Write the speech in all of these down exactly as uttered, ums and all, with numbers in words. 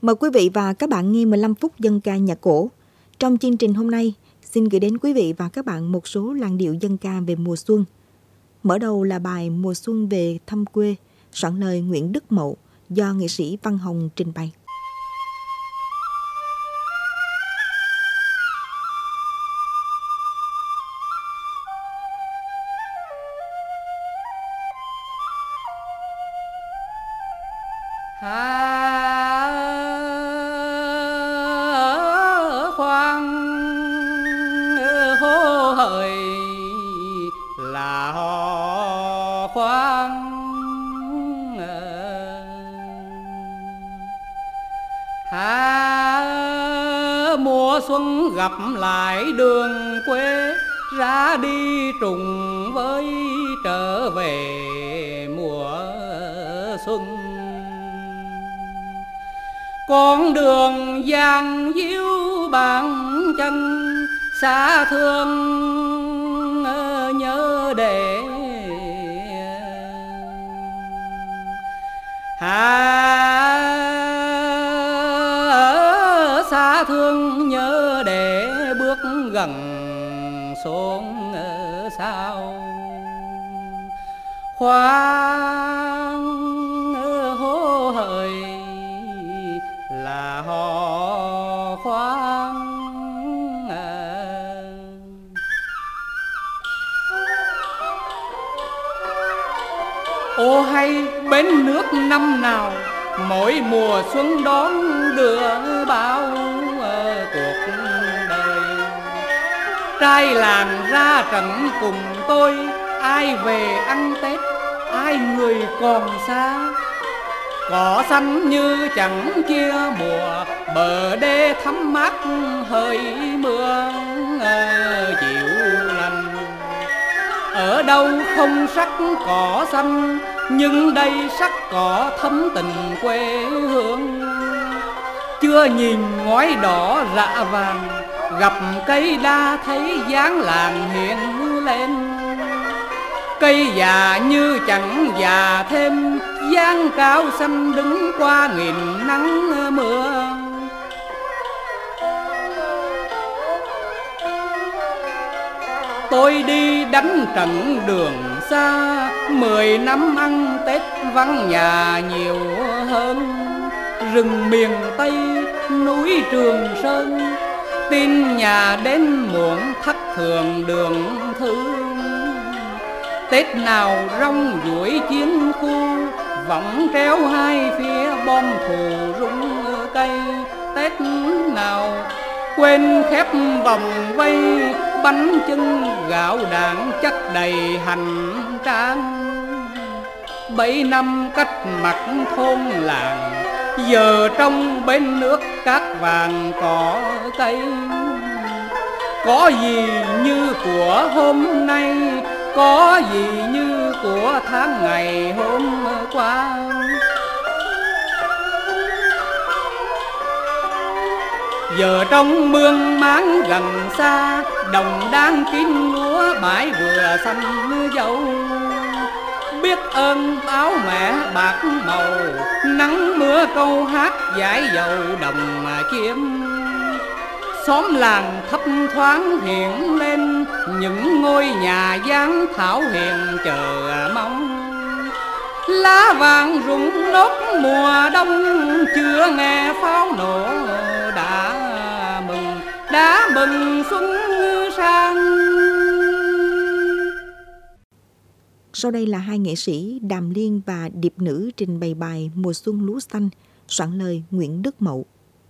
Mời quý vị và các bạn nghe mười lăm phút dân ca nhạc cổ. Trong chương trình hôm nay, xin gửi đến quý vị và các bạn một số làn điệu dân ca về mùa xuân. Mở đầu là bài Mùa xuân về thăm quê, soạn lời Nguyễn Đức Mậu do nghệ sĩ Văn Hồng trình bày. Xuân gặp lại đường quê, ra đi trùng với trở về mùa xuân. Con đường vàng diêu bàn chân, xa thương nhớ để à, xa thương nhớ để bước gần xuống ở sau. Khoan hô hời là hò khoan à. Ô hay bến nước năm nào, mỗi mùa xuân đón đưa bao cuộc đời. Trai làng ra trận cùng tôi, ai về ăn Tết, ai người còn xa. Cỏ xanh như chẳng chia mùa, bờ đê thắm mát hơi mưa chiều lành. Ở đâu không sắc cỏ xanh, nhưng đây sắc cỏ thấm tình quê hương. Chưa nhìn ngói đỏ rạ vàng, gặp cây đa thấy dáng làng hiện lên. Cây già như chẳng già thêm, dáng cao xanh đứng qua nghìn nắng mưa. Tôi đi đánh trận đường xa, mười năm ăn Tết vắng nhà nhiều hơn. Rừng miền Tây núi Trường Sơn, tin nhà đến muộn thất thường đường thương. Tết nào rong ruổi chiến khu, vọng treo hai phía bom thù rung cây. Tết nào quên khép vòng vây, bánh chưng gạo đạn chất đầy hành trang. Bảy năm cách mặt thôn làng, giờ trong bên nước cát vàng cỏ cây. Có gì như của hôm nay, có gì như của tháng ngày hôm qua. Giờ trong mương máng gần xa, đồng đang kín lúa bãi vừa xanh dâu. Biết ơn áo mẹ bạc màu, nắng mưa câu hát dải dầu đồng kiếm. Xóm làng thấp thoáng hiện lên, những ngôi nhà dáng thảo hiền chờ mong. Lá vàng rụng nốt mùa đông, chưa nghe pháo nổ đã mừng, đã mừng xuân sang. Sau đây là hai nghệ sĩ Đàm Liên và Điệp Nữ trình bày bài Mùa xuân lúa xanh, soạn lời Nguyễn Đức Mậu.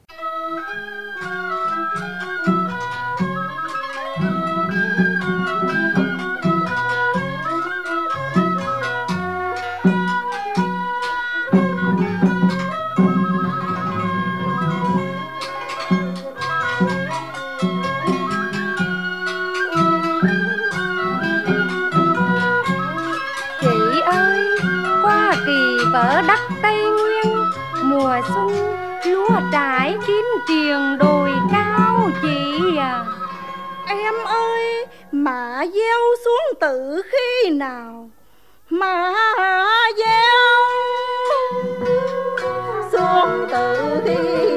Ở đất Tây Nguyên mùa xuân, lúa trải kín triền đồi cao chị à. Em ơi, mà gieo xuống từ khi nào mà gieo xuống từ khi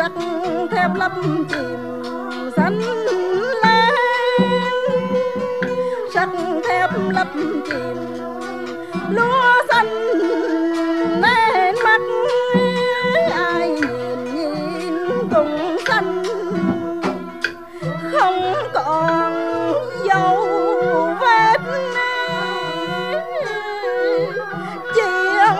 sắt thép lấp chìm xanh lá, sắt thép lấp chìm lúa xanh nên mắt ai nhìn nhìn cũng xanh, không còn dấu vết chiến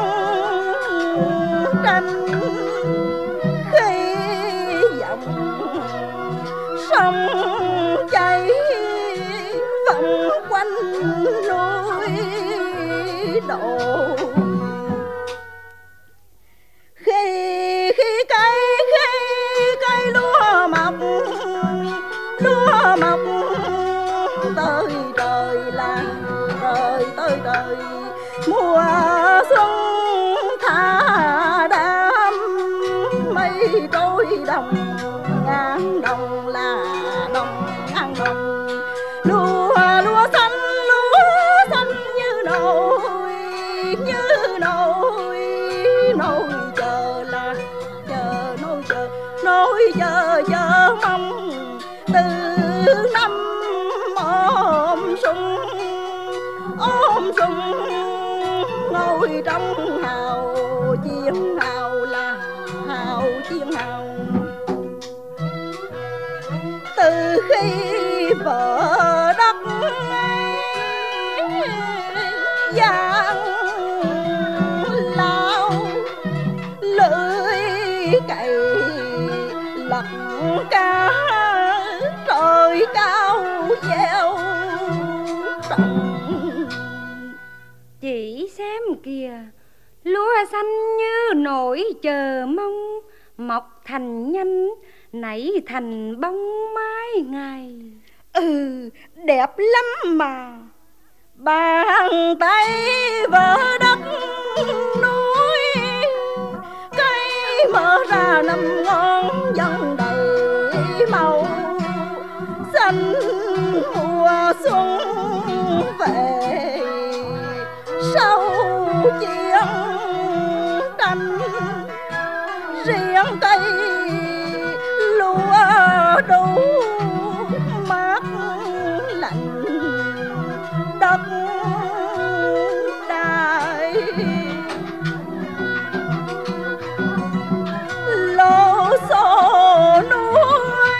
tranh khi dòng sông chảy vòng quanh núi đồi. Khi khi cây khi cây lúa mọc lúa mọc tới trời là trời tới trời, mùa xuân thả đám mây trôi đồng ngàn đồng là đồng ngàn đồng, lúa lúa xanh lúa xanh như nồi như nồi nồi chờ là chờ nồi chờ nồi chờ chờ mong từ năm ôm súng ôm súng ngồi trong hào chiến hào là hào chiến hào. Từ khi vợ đất giang lao lưỡi cày lật cá trời cao gieo trồng. Chị xem kìa, lúa xanh như nỗi chờ mong, mọc thành nhanh nảy thành bông mai ngày. Ừ, đẹp lắm mà, bàn tay vỡ đất núi, cây mở ra năm ngón dân đầy màu xanh mùa xuân về sau chiến tranh. Riêng cây lúa đủ mát lạnh đất đai, lô xô núi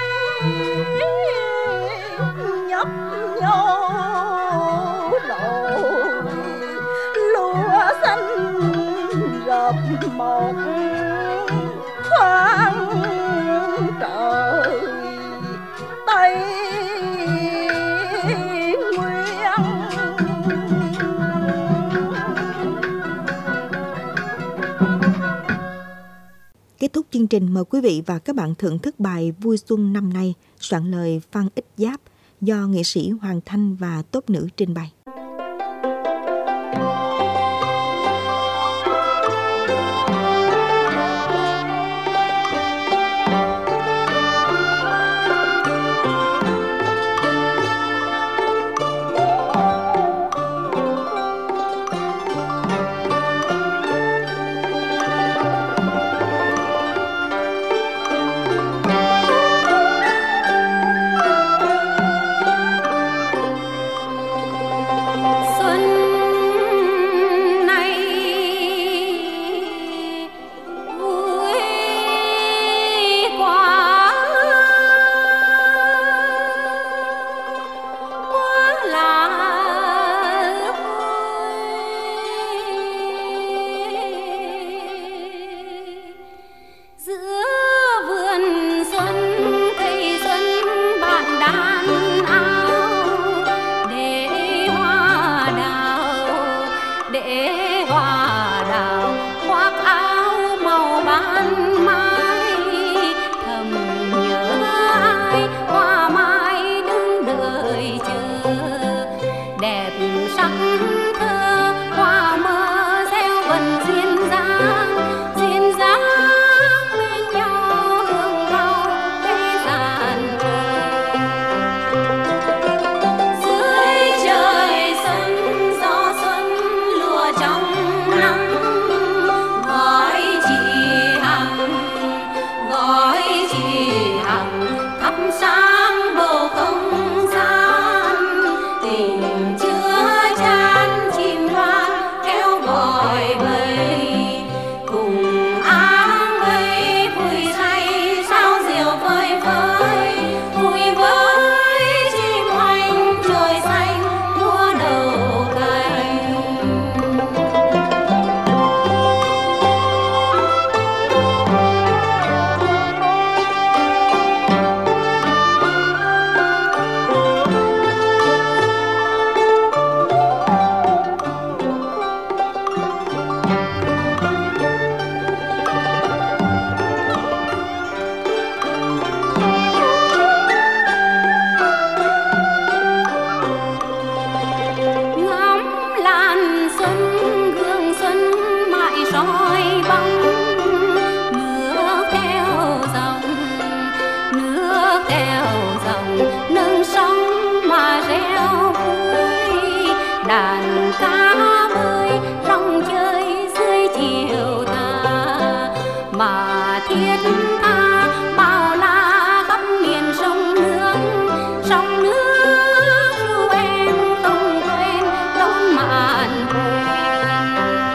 nhấp nhô đồi, lúa xanh rợp một khoáng trời Tây Nguyên. Kết thúc chương trình, mời quý vị và các bạn thưởng thức bài Vui Xuân năm nay, soạn lời Phan Ích Giáp do nghệ sĩ Hoàng Thanh và Tốt Nữ trình bày. thiết tha, bao la khắp miền sông nước, sông nước ru em không quên đón mạn quên.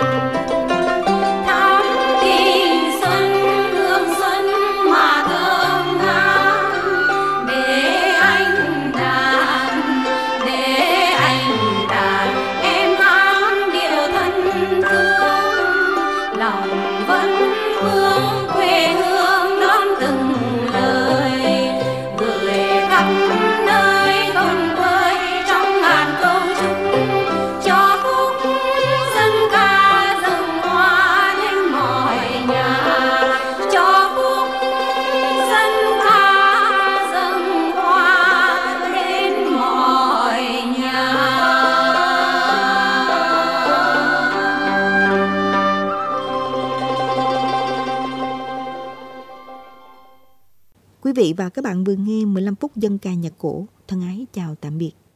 Thắm tình xuân hương xuân mà thơm ngát, để anh đàn, để anh đàn em hát điệu thân thương, lòng vẫn vương quê hương đón từng lời gửi khắp nơi không vơi trong ngàn câu chúc cho khúc dân ca dâng hoa đến mọi nhà, cho khúc dân ca dâng hoa đến mọi nhà. Quý vị và các bạn vừa nghe mười lăm phút dân ca nhạc cổ. Thân ái chào tạm biệt.